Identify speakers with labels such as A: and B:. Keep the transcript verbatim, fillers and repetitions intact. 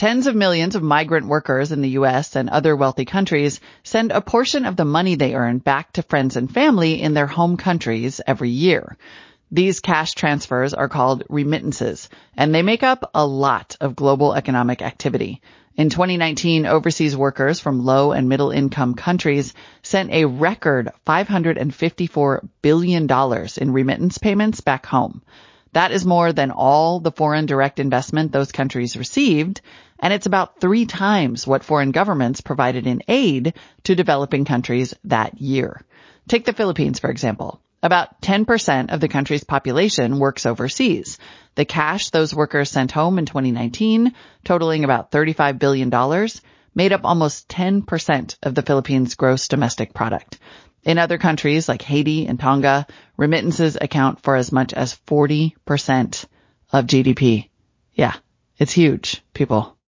A: Tens of millions of migrant workers in the U S and other wealthy countries send a portion of the money they earn back to friends and family in their home countries every year. These cash transfers are called remittances, and they make up a lot of global economic activity. In twenty nineteen, overseas workers from low and middle income countries sent a record five hundred fifty-four billion dollars in remittance payments back home. That is more than all the foreign direct investment those countries received, and it's about three times what foreign governments provided in aid to developing countries that year. Take the Philippines, for example. About ten percent of the country's population works overseas. The cash those workers sent home in twenty nineteen, totaling about thirty-five billion dollars, made up almost ten percent of the Philippines' gross domestic product. In other countries like Haiti and Tonga, remittances account for as much as forty percent of G D P. Yeah, it's huge, people.